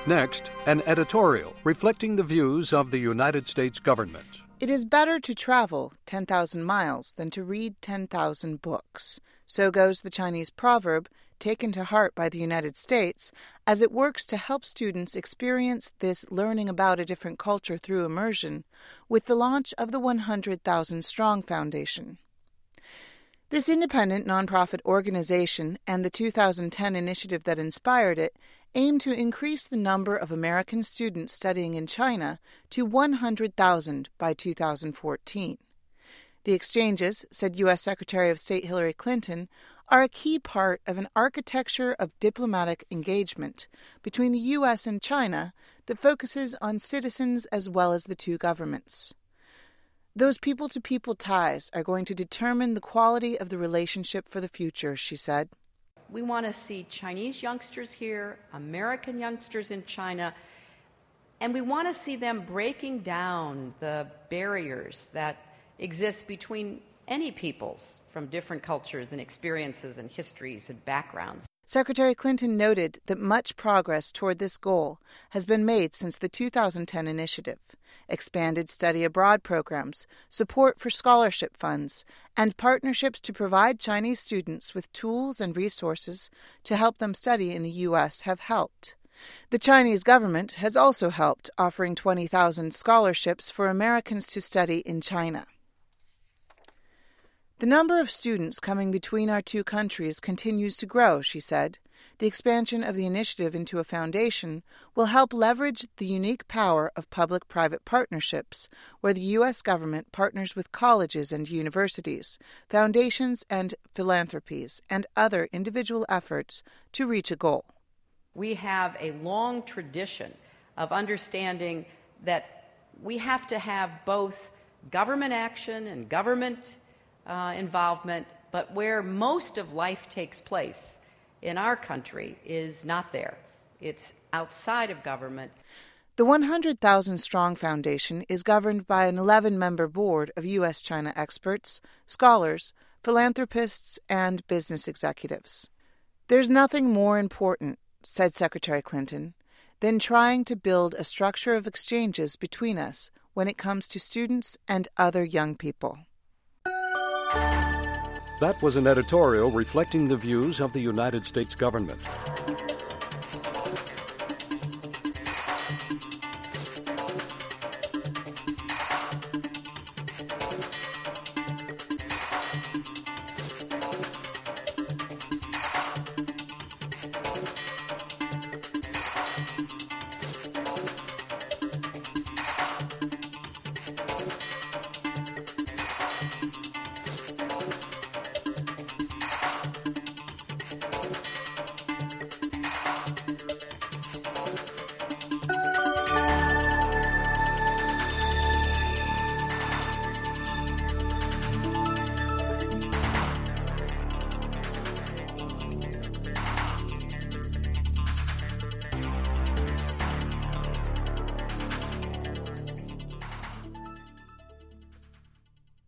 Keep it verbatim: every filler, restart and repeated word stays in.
Next, an editorial reflecting the views of the United States government. It is better to travel ten thousand miles than to read ten thousand books. So goes the Chinese proverb, taken to heart by the United States, as it works to help students experience this learning about a different culture through immersion with the launch of the one hundred thousand Strong Foundation. This independent nonprofit organization and the two thousand ten initiative that inspired it aim to increase the number of American students studying in China to one hundred thousand by two thousand fourteen. The exchanges, said U S Secretary of State Hillary Clinton, are a key part of an architecture of diplomatic engagement between the U S and China that focuses on citizens as well as the two governments. Those people-to-people ties are going to determine the quality of the relationship for the future, she said. We want to see Chinese youngsters here, American youngsters in China, and we want to see them breaking down the barriers that exist between any peoples from different cultures and experiences and histories and backgrounds. Secretary Clinton noted that much progress toward this goal has been made since the two thousand ten initiative. Expanded study abroad programs, support for scholarship funds, and partnerships to provide Chinese students with tools and resources to help them study in the U S have helped. The Chinese government has also helped, offering twenty thousand scholarships for Americans to study in China. The number of students coming between our two countries continues to grow, she said. The expansion of the initiative into a foundation will help leverage the unique power of public-private partnerships, where the U S government partners with colleges and universities, foundations and philanthropies, and other individual efforts to reach a goal. We have a long tradition of understanding that we have to have both government action and government uh, involvement, but where most of life takes place in our country is not there. It's outside of government. The one hundred thousand Strong Foundation is governed by an eleven-member board of U S China experts, scholars, philanthropists, and business executives. There's nothing more important, said Secretary Clinton, than trying to build a structure of exchanges between us when it comes to students and other young people. That was an editorial reflecting the views of the United States government.